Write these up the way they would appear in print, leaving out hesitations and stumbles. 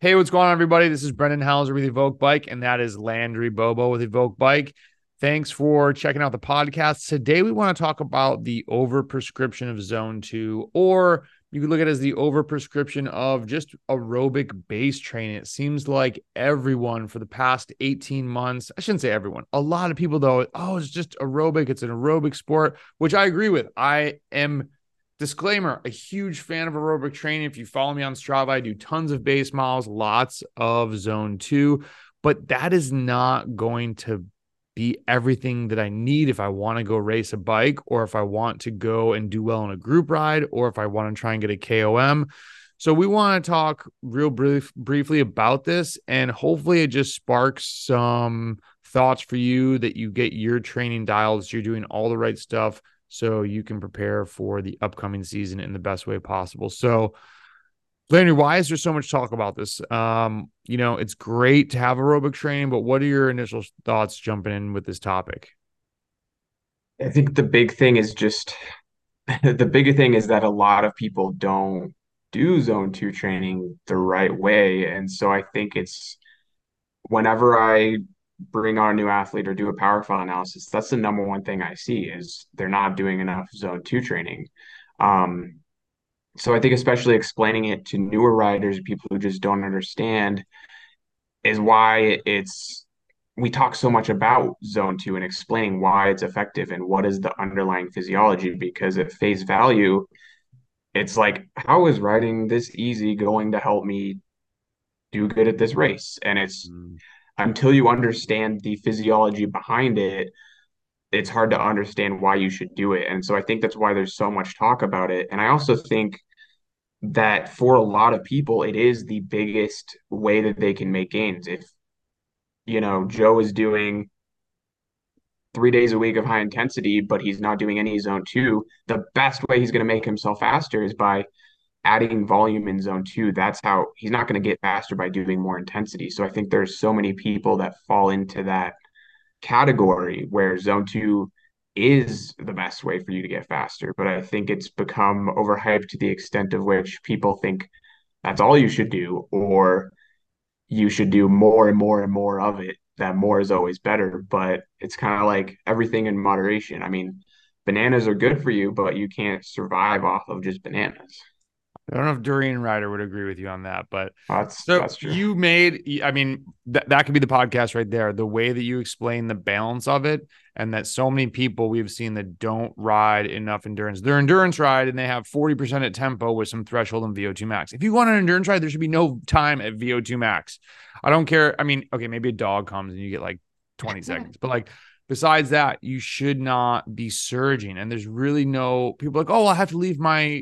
Hey, what's going on, everybody? This is Brendan Hauser with Evoke Bike, and that is Landry Bobo with Evoke Bike. Thanks for checking out the podcast. Today, we want to talk about the overprescription of Zone 2, or you could look at it as the overprescription of just aerobic base training. It seems like everyone for the past 18 months, I shouldn't say everyone, a lot of people, though, it's just aerobic. It's an aerobic sport, which I agree with. I am Disclaimer, a huge fan of aerobic training. If you follow me on Strava, I do tons of base miles, lots of Zone 2, but that is not going to be everything that I need if I want to go race a bike, or if I want to go and do well in a group ride, or if I want to try and get a KOM. So we want to talk briefly about this, and hopefully it just sparks some thoughts for you that you get your training dialed, so you're doing all the right stuff so you can prepare for the upcoming season in the best way possible. So, Landry, why is there so much talk about this? It's great to have aerobic training, but what are your initial thoughts jumping in with this topic? I think the big thing is just the bigger thing is that a lot of people don't do zone two training the right way. And so I think it's whenever I bring on a new athlete or do a power file analysis, that's the number one thing I see is they're not doing enough zone two training. Um, so I think especially explaining it to newer riders, people who just don't understand, is why it's we talk so much about zone two and explaining why it's effective and what is the underlying physiology, because at face value, it's like, how is riding this easy going to help me do good at this race? And it's Mm. until you understand the physiology behind it, it's hard to understand why you should do it. And so I think that's why there's so much talk about it. And I also think that for a lot of people, it is the biggest way that they can make gains. If, Joe is doing 3 days a week of high intensity, but he's not doing any zone two, the best way he's going to make himself faster is by adding volume in zone two. That's how he's not going to get faster by doing more intensity. So I think there's so many people that fall into that category where zone two is the best way for you to get faster. But I think it's become overhyped to the extent of which people think that's all you should do, or you should do more and more and more of it, that more is always better. But it's kind of like everything in moderation. I mean, bananas are good for you, but you can't survive off of just bananas. I don't know if Durian Ryder would agree with you on that, but That's so that's true. that could be the podcast right there. The way that you explain the balance of it, and that so many people we've seen that don't ride enough endurance. They're endurance ride and they have 40% at tempo with some threshold in VO2 max. If you want an endurance ride, there should be no time at VO2 max. I don't care. I mean, okay, maybe a dog comes and you get like 20 seconds, but like besides that, you should not be surging. And there's really no people like, oh, I have to leave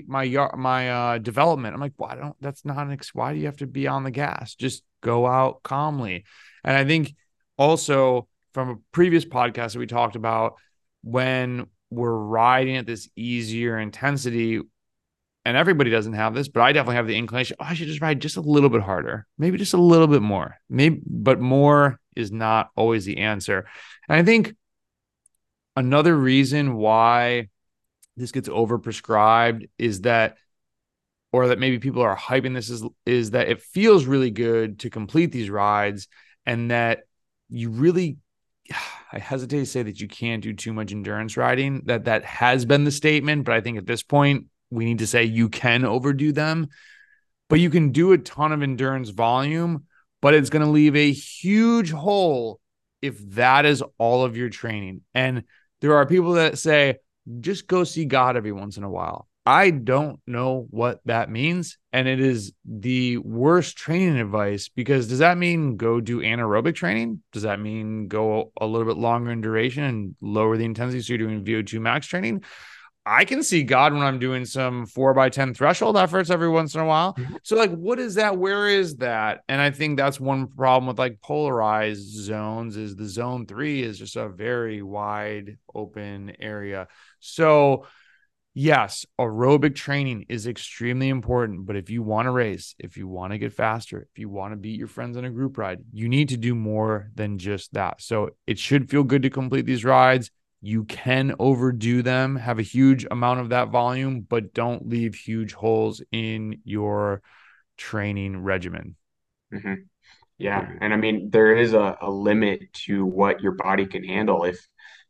my development. I'm like, why don't that's not an why do you have to be on the gas? Just go out calmly. And I think also from a previous podcast that we talked about, when we're riding at this easier intensity, and everybody doesn't have this, but I definitely have the inclination. Oh, I should just ride just a little bit harder, maybe just a little bit more, maybe, but more is not always the answer. And I think another reason why this gets overprescribed is that, or that maybe people are hyping this is that it feels really good to complete these rides, and that you really, I hesitate to say that you can't do too much endurance riding. That has been the statement, but I think at this point we need to say you can overdo them, but you can do a ton of endurance volume, but it's going to leave a huge hole if that is all of your training. And there are people that say, just go see God every once in a while. I don't know what that means. And it is the worst training advice, because does that mean go do anaerobic training? Does that mean go a little bit longer in duration and lower the intensity so you're doing VO2 max training? I can see God when I'm doing some 4x10 threshold efforts every once in a while. So, like, what is that? Where is that? And I think that's one problem with like polarized zones is the zone 3 is just a very wide open area. So, yes, aerobic training is extremely important. But if you want to race, if you want to get faster, if you want to beat your friends on a group ride, you need to do more than just that. So, it should feel good to complete these rides. You can overdo them, have a huge amount of that volume, but don't leave huge holes in your training regimen. Hmm. Yeah. And I mean, there is a limit to what your body can handle. If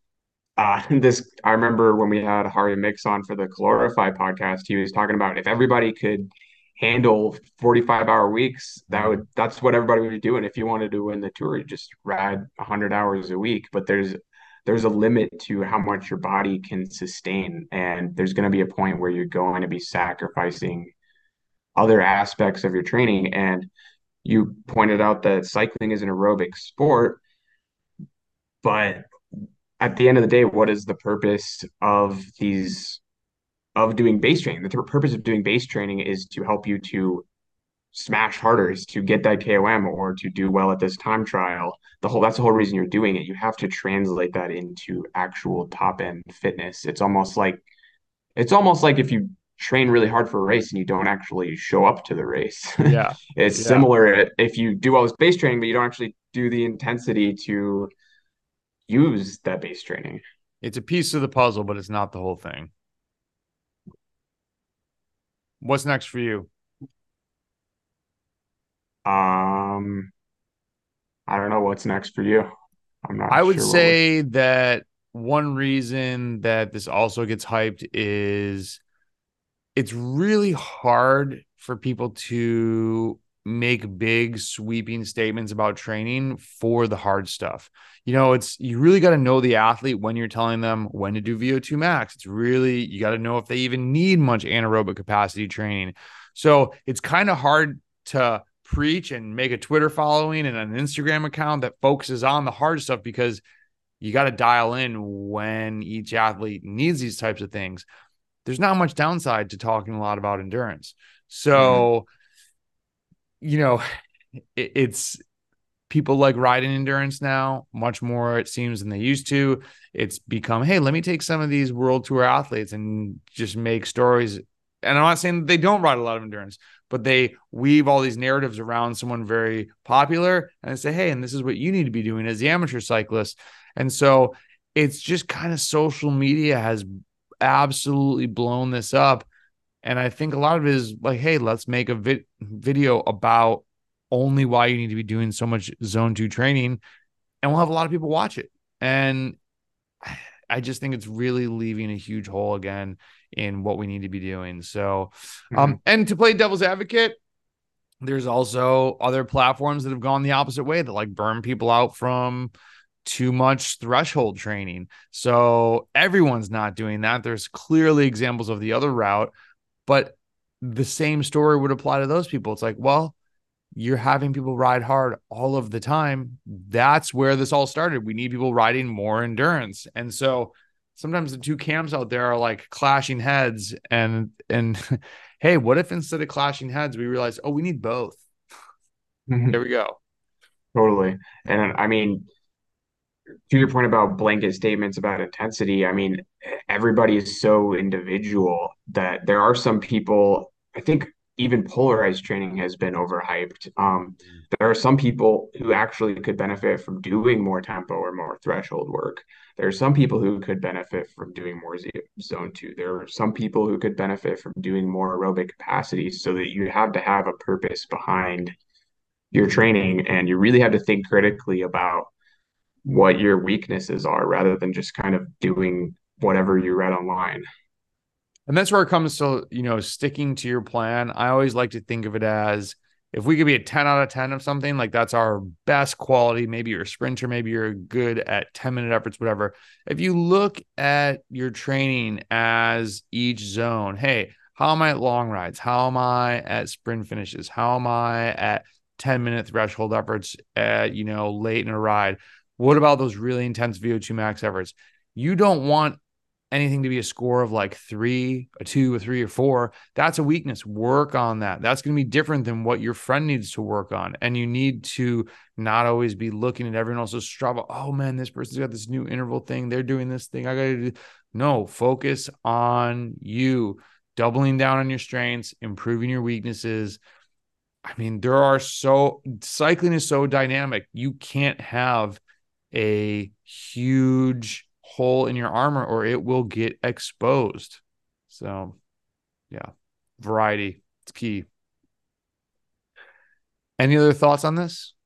I remember when we had Hari Mix on for the Calorify podcast, he was talking about if everybody could handle 45-hour weeks, that's what everybody would be doing. If you wanted to win the tour, you just ride 100 hours a week. But there's a limit to how much your body can sustain, and there's going to be a point where you're going to be sacrificing other aspects of your training. And you pointed out that cycling is an aerobic sport, but at the end of the day, what is the purpose of doing base training? The purpose of doing base training is to help you to smash harder, is to get that KOM or to do well at this time trial. That's the whole reason you're doing it. You have to translate that into actual top end fitness. It's almost like if you train really hard for a race and you don't actually show up to the race. Yeah. It's Yeah. similar if you do all this base training, but you don't actually do the intensity to use that base training. It's a piece of the puzzle, but it's not the whole thing. What's next for you? Um, I don't know what's next for you. I'm I not would sure what was. say that one reason that this also gets hyped is it's really hard for people to make big sweeping statements about training for the hard stuff. It's you really got to know the athlete when you're telling them when to do VO2 max. It's really you got to know if they even need much anaerobic capacity training. So it's kind of hard to preach and make a Twitter following and an Instagram account that focuses on the hard stuff because you got to dial in when each athlete needs these types of things. There's not much downside to talking a lot about endurance. Mhm. So, you know, it's people like riding endurance now much more, it seems, than they used to. It's become, hey, let me take some of these world tour athletes and just make stories. And I'm not saying that they don't ride a lot of endurance, but they weave all these narratives around someone very popular and say, hey, and this is what you need to be doing as the amateur cyclist. And so it's just kind of social media has absolutely blown this up. And I think a lot of it is like, hey, let's make a video about only why you need to be doing so much zone two training, and we'll have a lot of people watch it. And I just think it's really leaving a huge hole again in what we need to be doing. So, Mhm. and to play devil's advocate, there's also other platforms that have gone the opposite way that like burn people out from too much threshold training. So everyone's not doing that. There's clearly examples of the other route, but the same story would apply to those people. It's like, well, you're having people ride hard all of the time. That's where this all started. We need people riding more endurance. And so sometimes the two camps out there are like clashing heads and hey, what if instead of clashing heads, we realize, oh, we need both. There Mhm. we go. Totally. And I mean, to your point about blanket statements about intensity, I mean, everybody is so individual that there are some people, I think even polarized training has been overhyped. There are some people who actually could benefit from doing more tempo or more threshold work. There are some people who could benefit from doing more zone two. There are some people who could benefit from doing more aerobic capacity so that you have to have a purpose behind your training and you really have to think critically about what your weaknesses are rather than just kind of doing whatever you read online. And that's where it comes to, sticking to your plan. I always like to think of it as if we could be a 10 out of 10 of something, like that's our best quality. Maybe you're a sprinter, maybe you're good at 10-minute efforts, whatever. If you look at your training as each zone, hey, how am I at long rides? How am I at sprint finishes? How am I at 10-minute threshold efforts at, late in a ride? What about those really intense VO2 max efforts? You don't want anything to be a score of like 3, a 2, a 3, or 4, that's a weakness. Work on that. That's going to be different than what your friend needs to work on. And you need to not always be looking at everyone else's Strava. Oh man, this person's got this new interval thing. They're doing this thing. I got to do. No, focus on you, doubling down on your strengths, improving your weaknesses. I mean, cycling is so dynamic. You can't have a huge hole in your armor or it will get exposed. So, yeah, variety, it's key. Any other thoughts on this?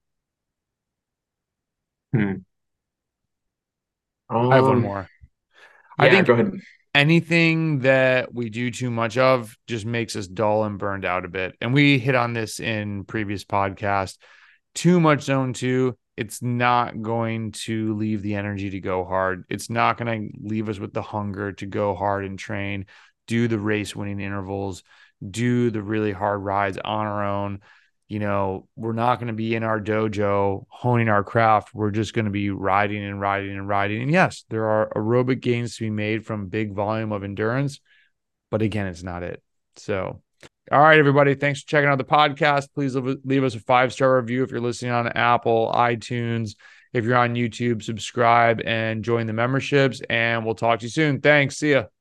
Hmm. I have one Um, more. I yeah, think go ahead. anything that we do too much of just makes us dull and burned out a bit. And we hit on this in previous podcasts. Too much zone two, it's not going to leave the energy to go hard. It's not going to leave us with the hunger to go hard and train, do the race winning intervals, do the really hard rides on our own. We're not going to be in our dojo honing our craft. We're just going to be riding and riding and riding. And yes, there are aerobic gains to be made from big volume of endurance, but again, it's not it. So, all right, everybody. Thanks for checking out the podcast. Please leave us a 5-star review if you're listening on Apple, iTunes. If you're on YouTube, subscribe and join the memberships. And we'll talk to you soon. Thanks. See ya.